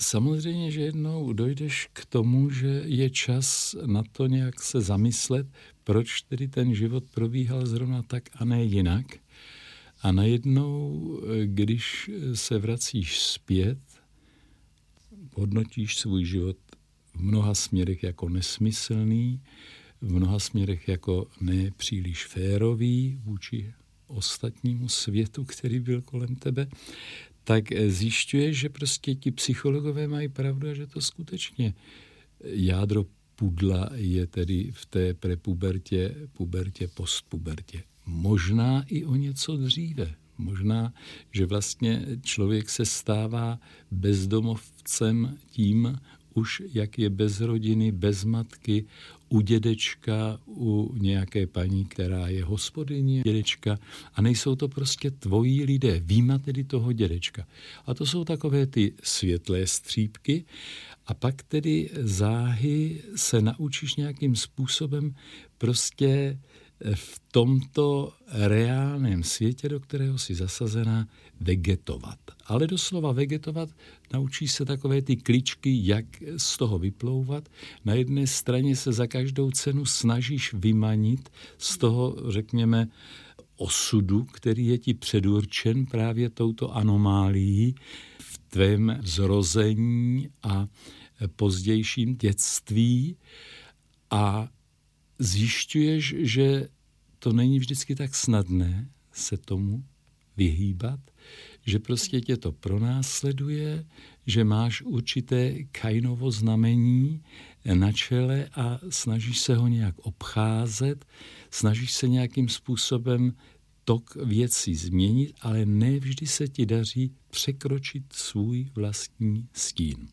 Samozřejmě, že jednou dojdeš k tomu, že je čas na to nějak se zamyslet, proč tedy ten život probíhal zrovna tak a ne jinak. A najednou, když se vracíš zpět, hodnotíš svůj život v mnoha směrech jako nesmyslný, v mnoha směrech jako nepříliš férový vůči ostatnímu světu, který byl kolem tebe, tak zjišťuješ, že prostě ti psychologové mají pravdu a že to skutečně jádro pudla je tedy v té prepubertě, pubertě, postpubertě. Možná i o něco dříve. Možná, že vlastně člověk se stává bezdomovcem tím, už jak je bez rodiny, bez matky, u dědečka, u nějaké paní, která je hospodyní dědečka a nejsou to prostě tvojí lidé, výjima tedy toho dědečka. A to jsou takové ty světlé střípky a pak tedy záhy se naučíš nějakým způsobem prostě v tomto reálném světě, do kterého si zasazená, vegetovat. Ale doslova vegetovat, naučíš se takové ty kličky, jak z toho vyplouvat. Na jedné straně se za každou cenu snažíš vymanit z toho, řekněme, osudu, který je ti předurčen právě touto anomálií v tvém zrození a pozdějším dětství a zjišťuješ, že to není vždycky tak snadné se tomu vyhýbat, že prostě tě to pronásleduje, že máš určité Kainovo znamení na čele a snažíš se ho nějak obcházet, snažíš se nějakým způsobem tok věcí změnit, ale ne vždy se ti daří překročit svůj vlastní stín.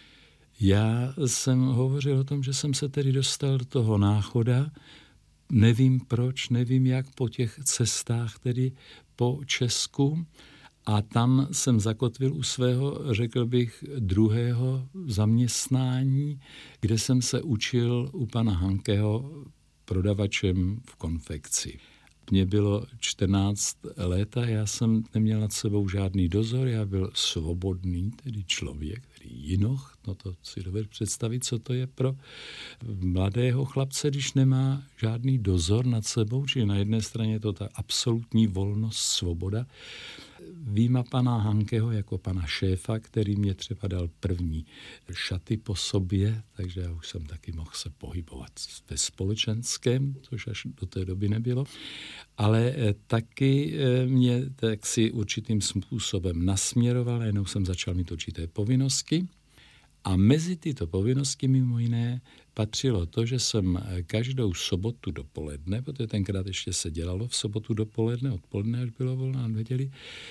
Já jsem hovořil o tom, že jsem se tedy dostal do toho Náchoda, nevím proč, nevím jak po těch cestách tedy po Česku a tam jsem zakotvil u svého, řekl bych, druhého zaměstnání, kde jsem se učil u pana Hankeho prodavačem v konfekci. Mně bylo 14 let a já jsem neměl nad sebou žádný dozor, já byl svobodný, tedy člověk, tedy jinoch, no to si dovedu představit, co to je pro mladého chlapce, když nemá žádný dozor nad sebou, či na jedné straně je to ta absolutní volnost, svoboda, výjima pana Hankeho jako pana šéfa, který mě třeba dal první šaty po sobě, takže já už jsem taky mohl se pohybovat ve společenském, což až do té doby nebylo, ale taky mě tak si určitým způsobem nasměroval, jenom jsem začal mít určité povinnosti a mezi tyto povinnosti mimo jiné patřilo to, že jsem každou sobotu dopoledne, protože tenkrát ještě se dělalo v sobotu dopoledne, odpoledne, až bylo volno na neděli,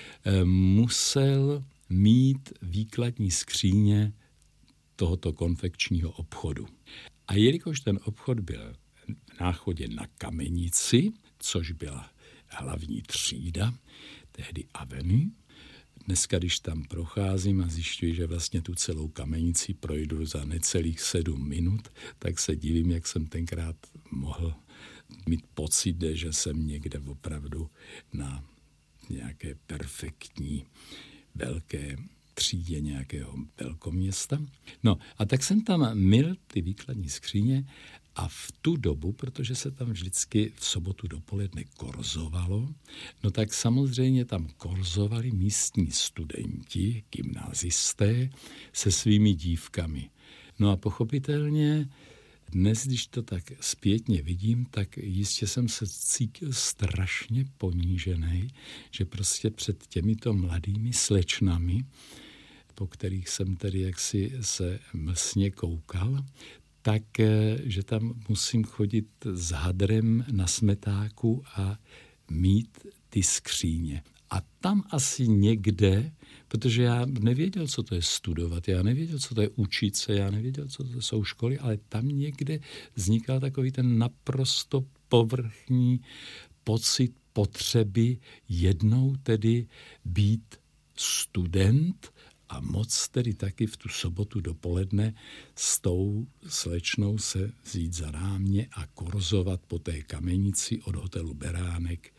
musel mít výkladní skříně tohoto konfekčního obchodu. A jelikož ten obchod byl v Náchodě na Kamenici, což byla hlavní třída, tehdy Avenue, dneska, když tam procházím a zjišťuji, že vlastně tu celou Kamenici projdu za necelých 7 minut, tak se divím, jak jsem tenkrát mohl mít pocit, že jsem někde opravdu na nějaké perfektní velké třídě nějakého velkoměsta. No a tak jsem tam myl ty výkladní skříně a v tu dobu, protože se tam vždycky v sobotu dopoledne korzovalo, no tak samozřejmě tam korzovali místní studenti, gymnázisté se svými dívkami. No a pochopitelně dnes, když to tak zpětně vidím, tak jistě jsem se cítil strašně ponížený, že prostě před těmito mladými slečnami, po kterých jsem tedy jaksi se mlsně koukal, tak, že tam musím chodit s hadrem na smetáku a mít ty skříně. A tam asi někde, protože já nevěděl, co to je studovat, já nevěděl, co to je učit se, já nevěděl, co to jsou školy, ale tam někde vznikal takový ten naprosto povrchní pocit potřeby jednou tedy být student a moc tedy taky v tu sobotu dopoledne s tou slečnou se vzít za rámě a korzovat po té Kamenici od hotelu Beránek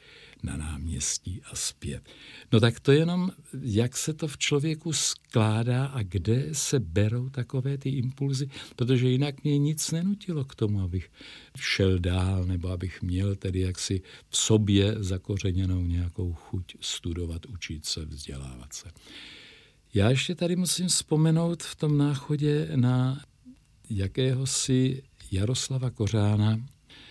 na náměstí a zpět. No tak to jenom, jak se to v člověku skládá a kde se berou takové ty impulzy, protože jinak mě nic nenutilo k tomu, abych šel dál, nebo abych měl tedy jaksi v sobě zakořeněnou nějakou chuť studovat, učit se, vzdělávat se. Já ještě tady musím vzpomenout v tom Náchodě na jakéhosi Jaroslava Kořána,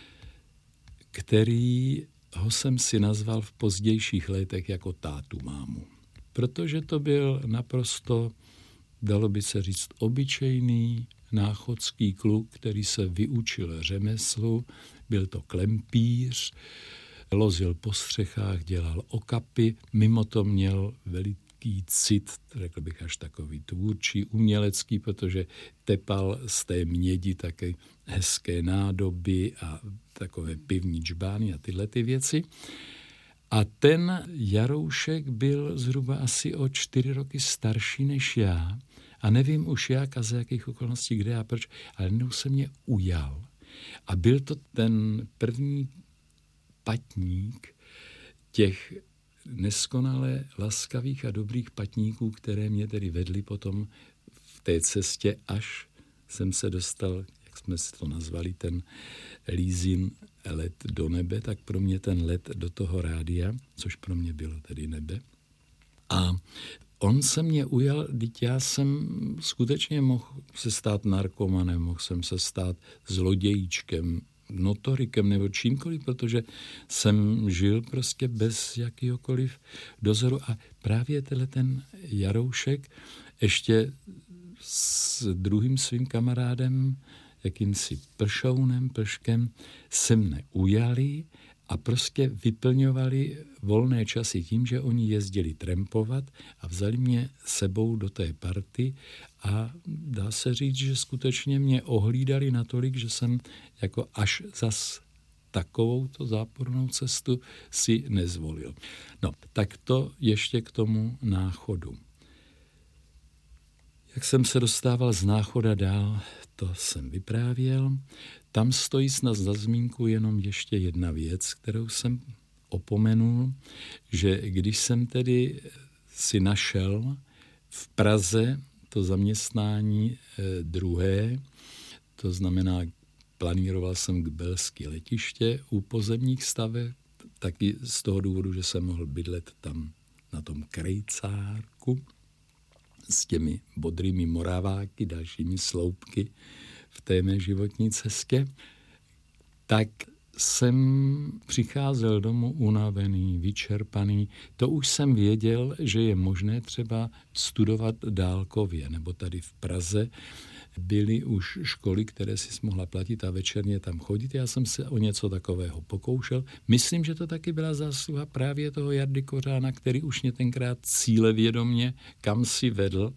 který ho jsem si nazval v pozdějších letech jako tátu mámu. Protože to byl naprosto, dalo by se říct, obyčejný náchodský kluk, který se vyučil řemeslu, byl to klempíř, lozil po střechách, dělal okapy, mimo to měl veliký cit, řekl bych až takový tvůrčí, umělecký, protože tepal z té mědi také hezké nádoby a takové pivní džbány a tyhle ty věci. A ten Jaroušek byl zhruba asi o 4 roky starší než já a nevím už jak a za jakých okolností, kde a proč, ale jednou se mě ujal. A byl to ten první patník těch neskonale laskavých a dobrých patníků, které mě tedy vedly potom v té cestě, až jsem se dostal, jak jsme si to nazvali, ten Lízin let do nebe, tak pro mě ten let do toho rádia, což pro mě bylo tedy nebe. A on se mě ujal, když já jsem skutečně mohl se stát narkomanem, mohl jsem se stát zlodějíčkem, notorikem nebo čímkoliv, protože jsem žil prostě bez jakýhokoliv dozoru. A právě ten Jaroušek ještě s druhým svým kamarádem, jakýmsi Plškem, se mne ujali a prostě vyplňovali volné časy tím, že oni jezdili trampovat a vzali mě sebou do té party a dá se říct, že skutečně mě ohlídali natolik, že jsem jako až zas takovouto zápornou cestu si nezvolil. No, tak to ještě k tomu Náchodu. Jak jsem se dostával z Náchoda dál, to jsem vyprávěl. Tam stojí snad za zmínku jenom ještě jedna věc, kterou jsem opomenul, že když jsem tedy si našel v Praze to zaměstnání druhé, to znamená, planíroval jsem k Belské letiště u pozemních staveb, taky z toho důvodu, že jsem mohl bydlet tam na tom krejcárku s těmi bodrými Moraváky, dalšími sloupky v té mé životní cestě, tak jsem přicházel domů unavený, vyčerpaný. To už jsem věděl, že je možné třeba studovat dálkově, nebo tady v Praze byly už školy, které si mohla platit a večerně tam chodit. Já jsem se o něco takového pokoušel. Myslím, že to taky byla zásluha právě toho Jardy Kořána, který už mě tenkrát cílevědomě kam si vedl.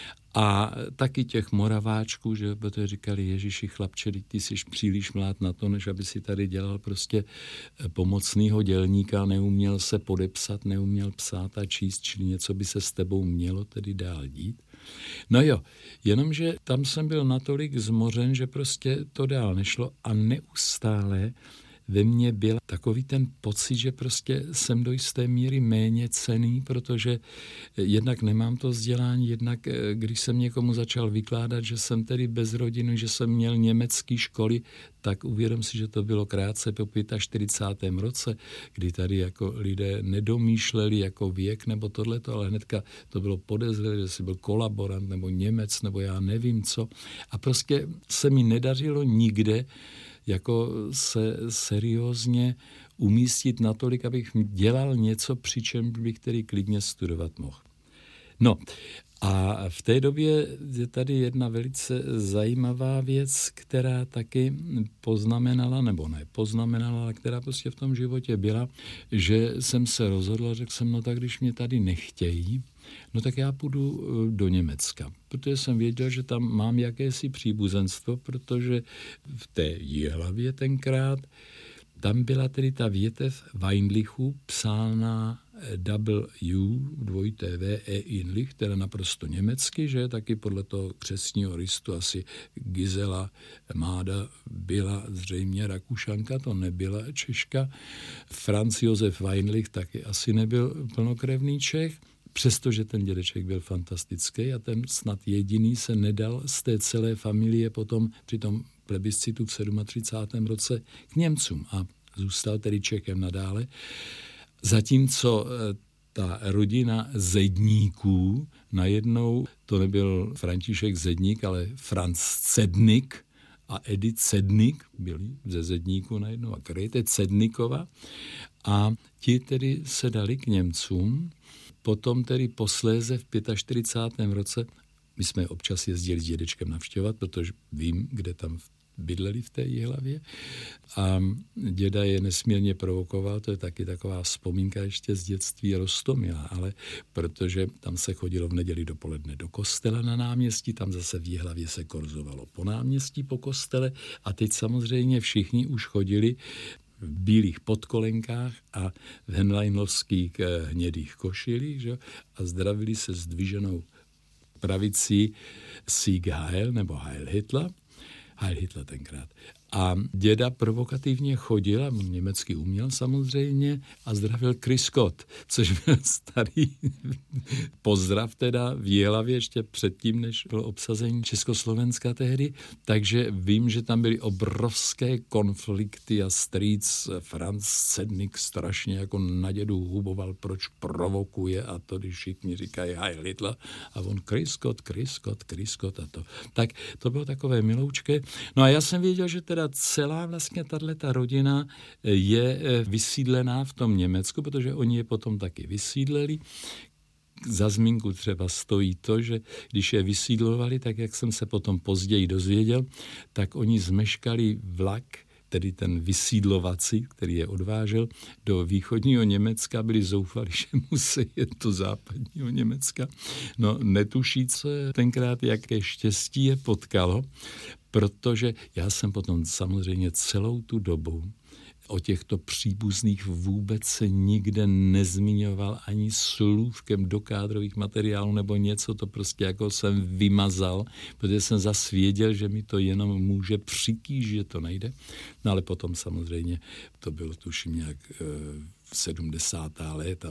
A taky těch Moraváčků, že protože říkali, Ježiši chlapče, ty jsi příliš mlád na to, než aby si tady dělal prostě pomocnýho dělníka, neuměl se podepsat, neuměl psát a číst, čili něco by se s tebou mělo tedy dál dít. No jo, jenomže tam jsem byl natolik zmořen, že prostě to dál nešlo a neustále ve mně byl takový ten pocit, že prostě jsem do jisté míry méně cenný, protože jednak nemám to vzdělání, jednak když jsem někomu začal vykládat, že jsem tedy bez rodiny, že jsem měl německé školy, tak uvědom si, že to bylo krátce po 45. roce, kdy tady jako lidé nedomýšleli jako věk nebo tohleto, ale hnedka to bylo podezřelé, že jsi byl kolaborant nebo Němec nebo já nevím co. A prostě se mi nedařilo nikde jako se seriózně umístit natolik, abych dělal něco, přičem bych tedy klidně studovat mohl. No a v té době je tady jedna velice zajímavá věc, která taky poznamenala, nebo ne poznamenala, ale která prostě v tom životě byla, že jsem se rozhodl a řekl jsem, no tak když mě tady nechtějí, no tak já půjdu do Německa, protože jsem věděl, že tam mám jakési příbuzenstvo, protože v té Jihlavě tenkrát tam byla tedy ta větev Weinlichů psána W. Inlich, teda naprosto německy, že taky podle toho křestního listu asi Gisela Máda byla zřejmě Rakušanka, to nebyla Češka. Franz Josef Weinlich taky asi nebyl plnokrevný Čech, přestože ten dědeček byl fantastický a ten snad jediný se nedal z té celé familie potom při tom plebiscitu v 37. roce k Němcům a zůstal tedy Čechem nadále. Zatímco ta rodina Zedníků, najednou to nebyl František Zedník, ale Franz Cednik a Edith Cednik, byli ze Zedníku najednou a Krejte Cednikova a ti tedy se dali k Němcům. Potom tedy posléze v 45. roce, my jsme občas jezdili s dědečkem navštěvovat, protože vím, kde tam bydleli v té Jihlavě a děda je nesmírně provokoval, to je taky taková vzpomínka ještě z dětství Roztomila, ale protože tam se chodilo v neděli dopoledne do kostela na náměstí, tam zase v Jihlavě se korzovalo po náměstí, po kostele a teď samozřejmě všichni už chodili v bílých podkolenkách a v henleinlovských hnědých košilích, že? A zdravili se zdviženou pravicí Sieg Heil nebo Heil Hitler. Heil Hitler tenkrát. A děda provokativně chodil, a německy uměl samozřejmě, a zdravil Chris Scott, což byl starý pozdrav teda v Jihlavě ještě předtím, než bylo obsazení Československa tehdy. Takže vím, že tam byly obrovské konflikty a strýc Franz Cednik strašně jako na dědu huboval, proč provokuje a to, když všichni říkají Heil Hitler a on Chris Scott a to. Tak to bylo takové miloučké. No a já jsem věděl, že teda celá vlastně tato rodina je vysídlená v tom Německu, protože oni je potom taky vysídleli. Za zmínku třeba stojí to, že když je vysídlovali, tak jak jsem se potom později dozvěděl, tak oni zmeškali vlak, tedy ten vysídlovací, který je odvážel do východního Německa, byli zoufali, že musí jet do západního Německa. No netuší, co tenkrát, jaké štěstí je potkalo, protože já jsem potom samozřejmě celou tu dobu o těchto příbuzných vůbec se nikde nezmiňoval ani slůvkem do kádrových materiálů nebo něco, to prostě jako jsem vymazal, protože jsem zas věděl, že mi to jenom může přitížit, že to nejde. No ale potom samozřejmě to bylo tuším nějak 70. léta,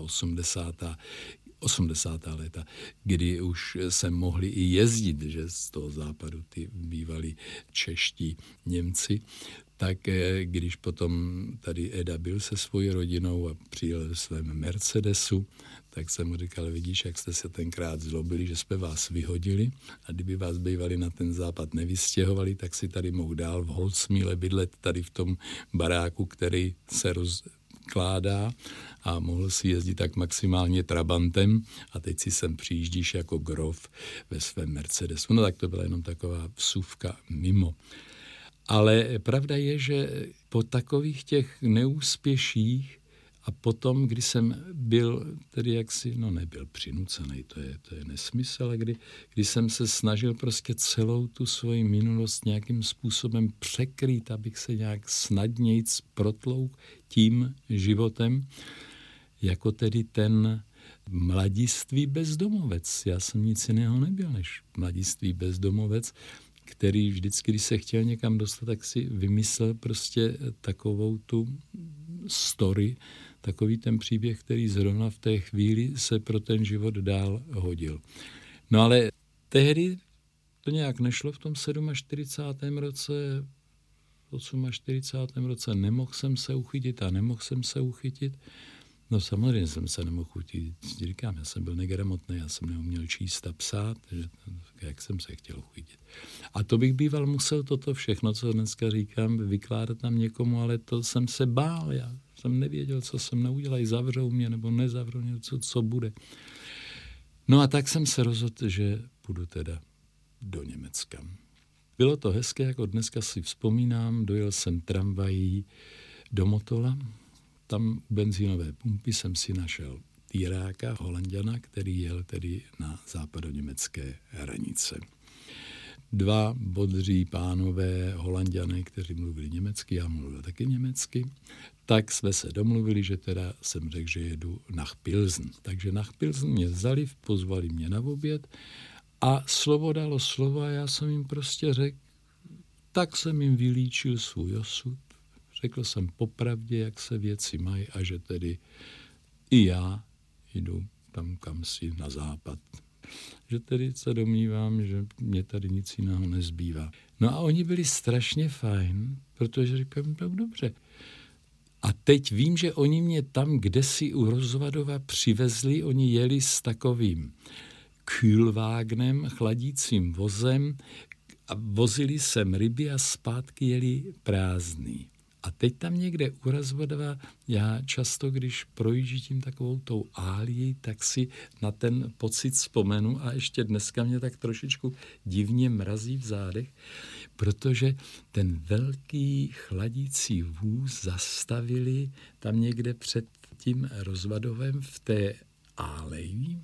80. léta, kdy už se mohli i jezdit, že z toho západu ty bývalí čeští Němci, tak když potom tady Eda byl se svojí rodinou a přijel ve svém Mercedesu, tak jsem mu říkal, vidíš, jak jste se tenkrát zlobili, že jsme vás vyhodili a kdyby vás bývali na ten západ nevystěhovali, tak si tady mohl dál v Holcmíle bydlet tady v tom baráku, který se rozkládá a mohl si jezdit tak maximálně trabantem a teď si sem přijíždíš jako grof ve svém Mercedesu. No tak to byla jenom taková vsuvka mimo. Ale pravda je, že po takových těch neúspěších a potom, kdy jsem byl, tedy jaksi, no nebyl přinucený, to je nesmysl, ale kdy jsem se snažil prostě celou tu svoji minulost nějakým způsobem překrýt, abych se nějak snadnějc protlouk tím životem, jako tedy ten mladiství bezdomovec. Já jsem nic jiného nebyl než mladiství bezdomovec, který vždycky, když se chtěl někam dostat, tak si vymyslel prostě takovou tu story, takový ten příběh, který zrovna v té chvíli se pro ten život dál hodil. No ale tehdy to nějak nešlo v tom 47. roce, v 48. roce nemohl jsem se uchytit. No samozřejmě jsem se nemohl uchytit. Říkám, já jsem byl negramotný, já jsem neuměl číst a psát, že jak jsem se chtěl uchytit. A to bych býval musel toto všechno, co dneska říkám, vykládat tam někomu, ale to jsem se bál, já jsem nevěděl, co jsem neudělal, zavřou mě nebo nezavřou mě, co bude. No a tak jsem se rozhodl, že půjdu teda do Německa. Bylo to hezké, jako dneska si vzpomínám, dojel jsem tramvají do Motola, tam u benzínové pumpy jsem si našel týráka, Holanďana, který jel tedy na západoněmecké hranice. Dva bodří pánové Holanďané, kteří mluvili německy, já mluvil taky německy, tak jsme se domluvili, že teda jsem řekl, že jedu na Pilsen. Takže na Pilsen mě vzali, pozvali mě na oběd a slovo dalo slovo a já jsem jim prostě řekl, tak jsem jim vylíčil svůj osud. Řekl jsem popravdě, jak se věci mají a že tedy i já jdu tam kamsi na západ. Že tedy se domnívám, že mě tady nic jiného nezbývá. No a oni byli strašně fajn, protože říkám, tak dobře. A teď vím, že oni mě tam, kde si u Rozvadova přivezli, oni jeli s takovým kühlvágnem, chladícím vozem a vozili sem ryby a zpátky jeli prázdný. A teď tam někde u Rozvadova, já často, když projíždím takovou tou álií, tak si na ten pocit vzpomenu a ještě dneska mě tak trošičku divně mrazí v zádech, protože ten velký chladící vůz zastavili tam někde před tím Rozvadovem v té áleji.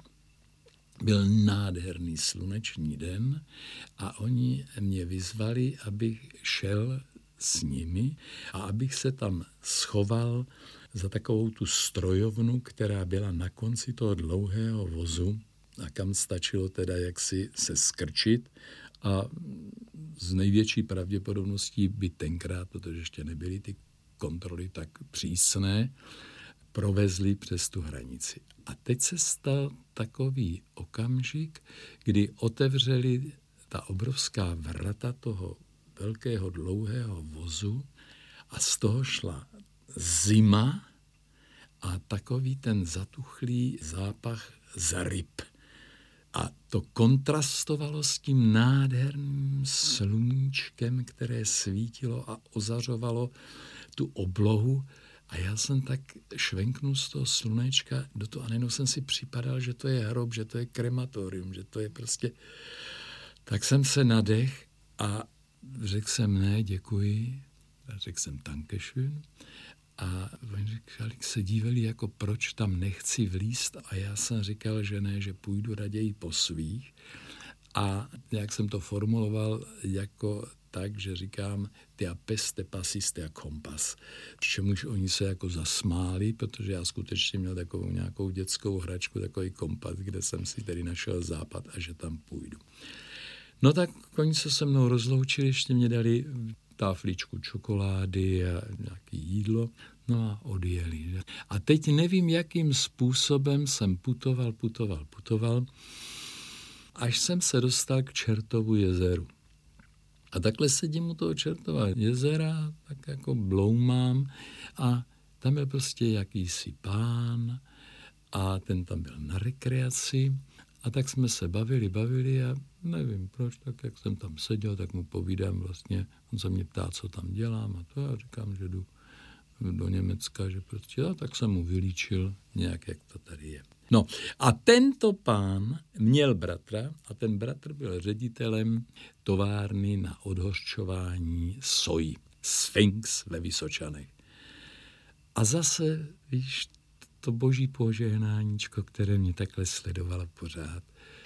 Byl nádherný sluneční den a oni mě vyzvali, abych šel s nimi a abych se tam schoval za takovou tu strojovnu, která byla na konci toho dlouhého vozu a kam stačilo teda jaksi se skrčit a z největší pravděpodobností by tenkrát, protože ještě nebyly ty kontroly tak přísné, provezli přes tu hranici. A teď se stal takový okamžik, kdy otevřeli ta obrovská vrata toho velkého dlouhého vozu a z toho šla zima a takový ten zatuchlý zápach z ryb. A to kontrastovalo s tím nádherným sluníčkem, které svítilo a ozařovalo tu oblohu. A já jsem tak švenknul z toho slunečka do toho a najednou jsem si připadal, že to je hrob, že to je krematorium, že to je prostě... Tak jsem se nadech a řekl jsem ne, děkuji. A řekl jsem Dankeschön. A oni se dívali, jako proč tam nechci vlízt a já jsem říkal, že ne, že půjdu raději po svých. A jak jsem to formuloval jako tak, že říkám tia peste passis tia kompas. Čemuž oni se jako zasmáli, protože já skutečně měl takovou nějakou dětskou hračku, takový kompas, kde jsem si tedy našel západ a že tam půjdu. No tak oni se se mnou rozloučili, ještě mě dali táfličku čokolády a nějaké jídlo, no a odjeli. A teď nevím, jakým způsobem jsem putoval, až jsem se dostal k Čertovu jezeru. A takhle sedím u toho Čertova jezera, tak jako bloumám a tam byl prostě jakýsi pán a ten tam byl na rekreaci a tak jsme se bavili a nevím proč, tak jak jsem tam seděl, tak mu povídám vlastně, on se mě ptá, co tam dělám a to já říkám, že jdu do Německa, že prostě, a tak jsem mu vylíčil nějak, jak to tady je. No a tento pán měl bratra a ten bratr byl ředitelem továrny na odhořčování soji. Sphinx ve Vysočanech. A zase, víš, to boží požehnáníčko, které mě takhle sledovalo pořád.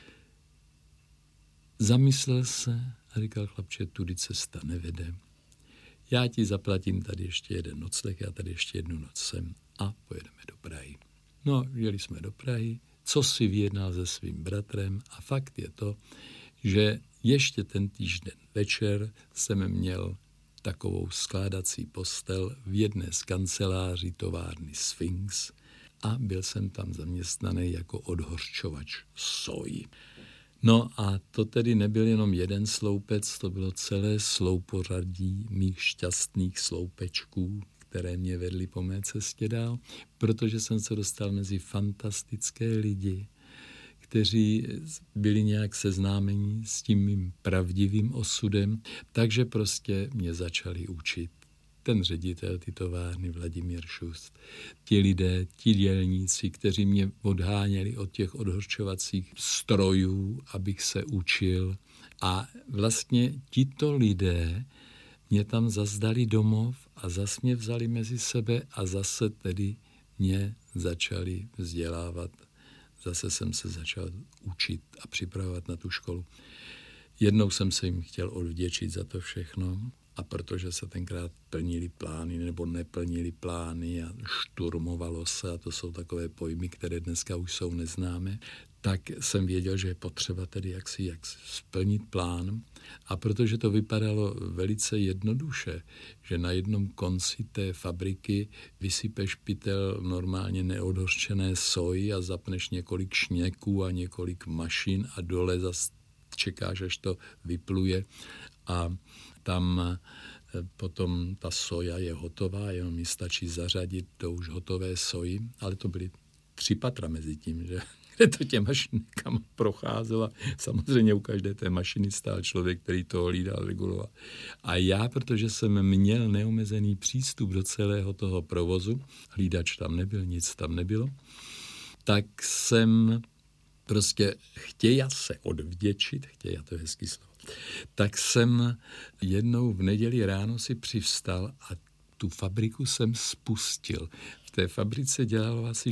Zamyslel se a říkal, chlapče, tudy cesta nevede. Já ti zaplatím tady ještě jeden nocleh, já tady ještě jednu noc sem a pojedeme do Prahy. No, jeli jsme do Prahy, co si vyjednal se svým bratrem a fakt je to, že ještě ten týžden večer jsem měl takovou skládací postel v jedné z kanceláří továrny Sphinx a byl jsem tam zaměstnaný jako odhořčovač soji. No a to tedy nebyl jenom jeden sloupec, to bylo celé sloupořadí mých šťastných sloupečků, které mě vedly po mé cestě dál, protože jsem se dostal mezi fantastické lidi, kteří byli nějak seznámeni s tím mým pravdivým osudem, takže prostě mě začali učit. Ten ředitel ty továrny Vladimír Šust, ti lidé, ti dělníci, kteří mě odháněli od těch odhořčovacích strojů, abych se učil. A vlastně tito lidé mě tam zazdali domov a zas mě vzali mezi sebe a zase tedy mě začali vzdělávat. Zase jsem se začal učit a připravovat na tu školu. Jednou jsem se jim chtěl odvděčit za to všechno A protože se tenkrát plnili plány nebo neplnili plány a šturmovalo se, a to jsou takové pojmy, které dneska už jsou neznámé, tak jsem věděl, že je potřeba tedy jak splnit plán. A protože to vypadalo velice jednoduše, že na jednom konci té fabriky vysypeš pytel normálně neodhořčené soji a zapneš několik šněků a několik mašin a dole zase čekáš, až to vypluje a tam potom ta soja je hotová, jenom mi stačí zařadit do už hotové soji, ale to byly 3 patra mezi tím, že kde to těma mašinkama procházela. Samozřejmě u každé té mašiny stál člověk, který to hlídal, reguloval. A já, protože jsem měl neomezený přístup do celého toho provozu, hlídač tam nebyl, nic tam nebylo, tak jsem prostě chtěja se odvděčit, chtěja, to je hezký slovo, tak jsem jednou v neděli ráno si přivstal a tu fabriku jsem spustil. V té fabrice dělalo asi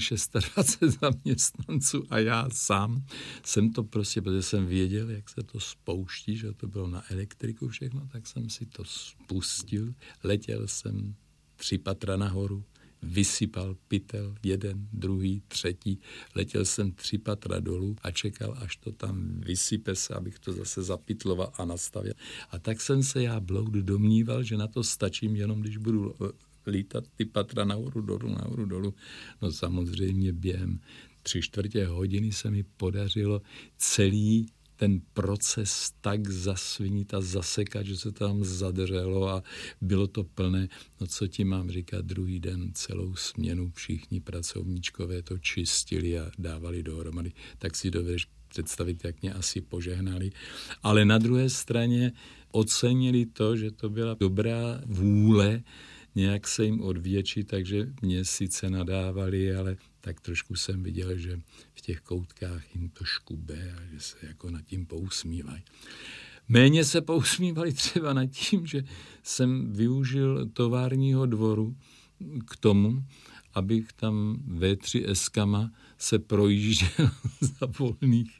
26 zaměstnanců a já sám jsem to prostě, protože jsem věděl, jak se to spouští, že to bylo na elektriku všechno, tak jsem si to spustil. Letěl jsem 3 patra nahoru, vysypal pytel, 1, 2, 3, letěl jsem 3 patra dolů a čekal, až to tam vysype se, abych to zase zapytloval a nastavil. A tak jsem se já bloud domníval, že na to stačím jenom, když budu lítat ty patra nahoru, dolů. No samozřejmě během 3/4 hodiny se mi podařilo celý ten proces tak zasvinit a zasekat, že se to tam zadřelo a bylo to plné. No co ti mám říkat, druhý den celou směnu všichni pracovníčkové to čistili a dávali dohromady. Tak si dovedeš představit, jak mě asi požehnali. Ale na druhé straně ocenili to, že to byla dobrá vůle nějak se jim odvděčit, takže mě sice nadávali, ale tak trošku jsem viděl, že v těch koutkách jim to škube a že se jako nad tím pousmívají. Méně se pousmívali třeba nad tím, že jsem využil továrního dvoru k tomu, abych tam V3S-kama se projížděl za volných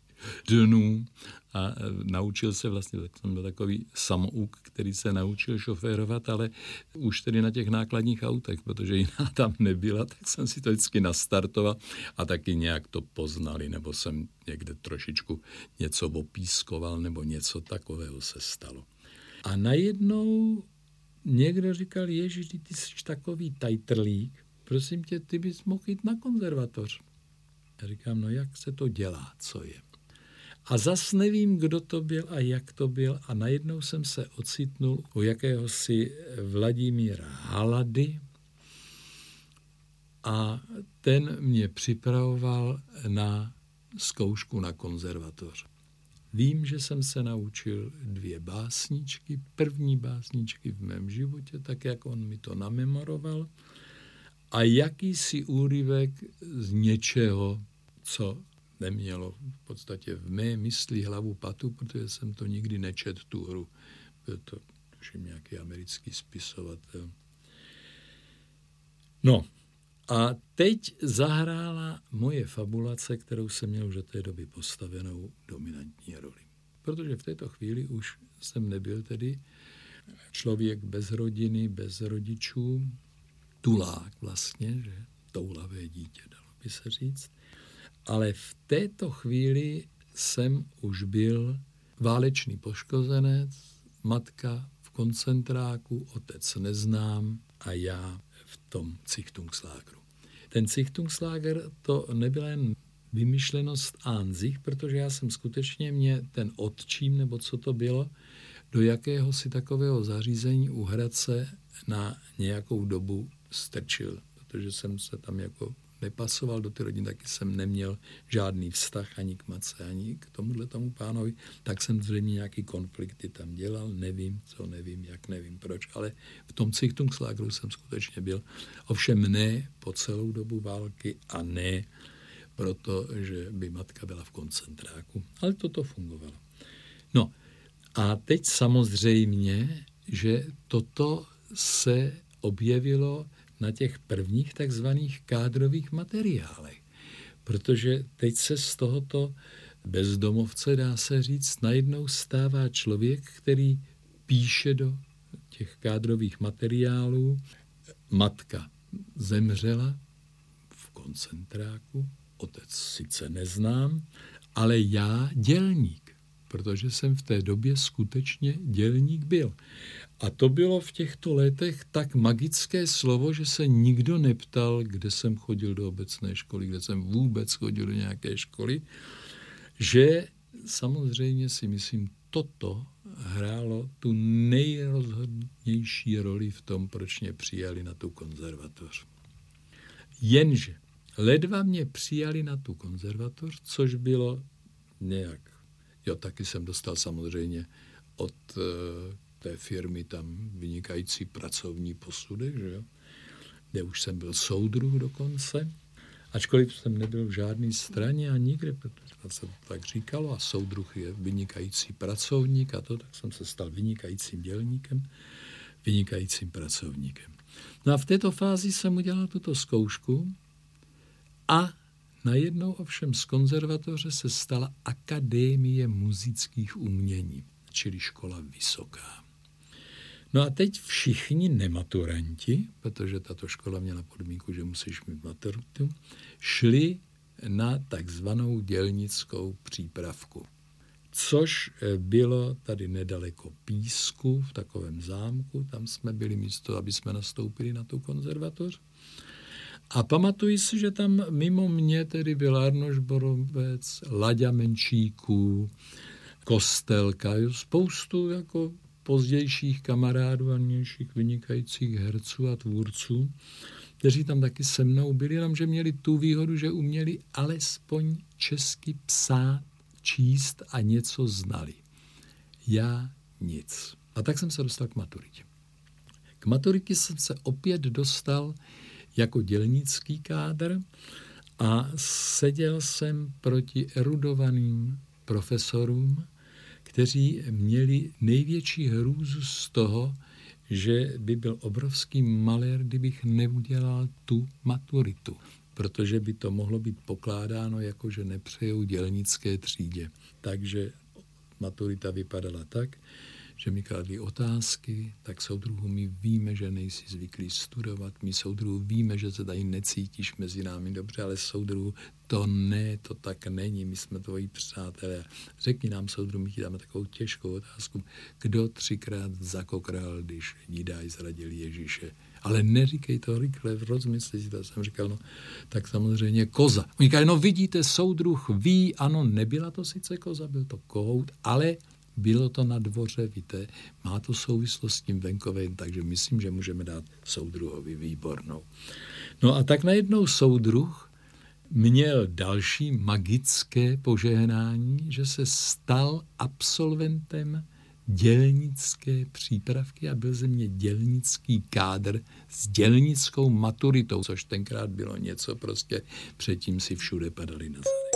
dnů a naučil se vlastně, tak jsem byl takový samouk, který se naučil šoférovat, ale už tedy na těch nákladních autech, protože jiná tam nebyla, tak jsem si to vždycky nastartoval a taky nějak to poznali, nebo jsem někde trošičku něco opískoval, nebo něco takového se stalo. A najednou někdo říkal, Ježiš, ty jsi takový tajtrlík, prosím tě, ty bys mohl jít na konzervatoř. Já říkám, no jak se to dělá, co je? A zas nevím, kdo to byl a jak to byl a najednou jsem se ocitnul u jakéhosi Vladimíra Halady a ten mě připravoval na zkoušku na konzervatoř. Vím, že jsem se naučil 2 básničky, první básničky v mém životě, tak jak on mi to namemoroval a jakýsi úryvek z něčeho, co nemělo v podstatě v mé mysli hlavu patu, protože jsem to nikdy nečetl tu hru. Byl to tuším nějaký americký spisovatel. No a teď zahrála moje fabulace, kterou jsem měl už od té doby postavenou, dominantní roli. Protože v této chvíli už jsem nebyl tedy člověk bez rodiny, bez rodičů, tulák vlastně, že toulavé dítě, dalo by se říct. Ale v této chvíli jsem už byl válečný poškozenec, matka v koncentráku, otec neznám a já v tom Zichtungslageru. Ten Zichtungslager to nebyla jen vymyšlenost an sich, protože já jsem skutečně mě ten otčím, nebo co to bylo, do jakéhosi takového zařízení u Hradce na nějakou dobu strčil, protože jsem se tam jako nepasoval do ty rodiny, taky jsem neměl žádný vztah ani k matce, ani k tomu pánovi, tak jsem zřejmě nějaký konflikty tam dělal, nevím co, nevím jak, nevím proč, ale v tom Zichtungslageru jsem skutečně byl. Ovšem ne po celou dobu války a ne proto, že by matka byla v koncentráku, ale toto fungovalo. No a teď samozřejmě, že toto se objevilo na těch prvních takzvaných kádrových materiálech. Protože teď se z tohoto bezdomovce, dá se říct, najednou stává člověk, který píše do těch kádrových materiálů. Matka zemřela v koncentráku, otec sice neznám, ale já dělník, protože jsem v té době skutečně dělník byl. A to bylo v těchto letech tak magické slovo, že se nikdo neptal, kde jsem chodil do obecné školy, kde jsem vůbec chodil do nějaké školy, že samozřejmě si myslím, toto hrálo tu nejrozhodnější roli v tom, proč mě přijali na tu konzervatoř. Jenže ledva mě přijali na tu konzervatoř, což bylo nějak, taky jsem dostal samozřejmě od té firmy tam vynikající pracovní posudek, že jo, kde už jsem byl soudruh dokonce, ačkoliv jsem nebyl v žádné straně a nikde, protože se tak říkalo a soudruh je vynikající pracovník a to, tak jsem se stal vynikajícím dělníkem, vynikajícím pracovníkem. No a v této fázi jsem udělal tuto zkoušku a najednou ovšem z konzervatoře se stala Akademie muzických umění, čili škola vysoká. No a teď všichni nematuranti, protože tato škola měla podmínku, že musíš mít maturitu, šli na takzvanou dělnickou přípravku. Což bylo tady nedaleko Písku, v takovém zámku, tam jsme byli místo, aby jsme nastoupili na tu konzervatoř. A pamatuji si, že tam mimo mě tedy byl Arnoš Borovec, Laďa Menšíků, Kostelka, spoustu jako pozdějších kamarádů a nějších vynikajících herců a tvůrců, kteří tam taky se mnou byli, jenomže měli tu výhodu, že uměli alespoň česky psát, číst a něco znali. Já nic. A tak jsem se dostal k maturitě. K maturitě jsem se opět dostal jako dělnický kádr a seděl jsem proti erudovaným profesorům, kteří měli největší hrůzu z toho, že by byl obrovský malér, kdybych neudělal tu maturitu, protože by to mohlo být pokládáno jako, že nepřejou dělnické třídě. Takže maturita vypadala tak, že mi kladli otázky, tak soudruhu, my víme, že nejsi zvyklý studovat, my soudruhu víme, že se tady necítíš mezi námi dobře, ale soudruhu, to tak není, my jsme tvoji přátelé. Řekni nám, soudruhu, my ti dáme takovou těžkou otázku, kdo 3krát zakokral, když Judá zradil Ježíše. Ale neříkej to rychle, rozmysli si to. Jsem říkal, no, tak samozřejmě koza. Oni říkali, no vidíte, soudruh ví, ano, nebyla to sice koza, byl to kohout, ale bylo to na dvoře, víte, má to souvislost s tím venkovem, takže myslím, že můžeme dát soudruhovi výbornou. No a tak najednou soudruh měl další magické požehnání, že se stal absolventem dělnické přípravky a byl ze mě dělnický kádr s dělnickou maturitou, což tenkrát bylo něco, prostě předtím si všude padaly na zadek.